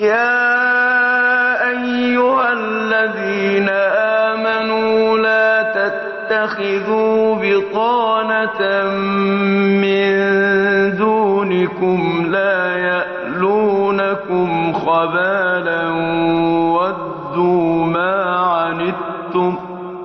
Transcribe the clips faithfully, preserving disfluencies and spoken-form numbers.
يا أيها الذين آمنوا لا تتخذوا بطانة من دونكم لا يألونكم خبالا ودوا ما عنتم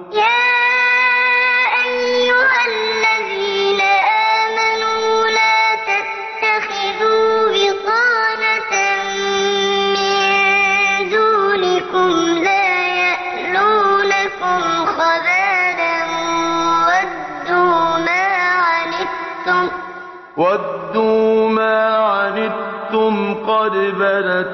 وَدُّوا مَا عَنِتُّمْ قَدْ بَدَتِ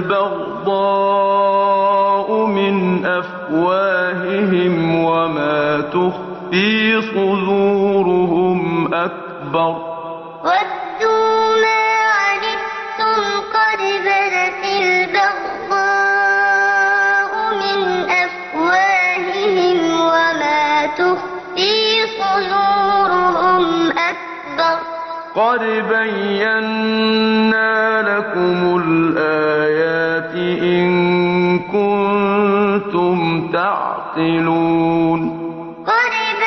الْبَغْضَاءُ مِنْ أَفْوَاهِهِمْ وَمَا تُخْفِي صُدُورُهُمْ أَكْبَرُ وَدُّوا مَا عَنِتُّمْ قَدْ بَدَتِ الْبَغْضَاءُ مِنْ أَفْوَاهِهِمْ وَمَا تُخْفِي صُدُورُهُمْ أَكْبَرُ قد بينا لكم الآيات إن كنتم تعقلون قد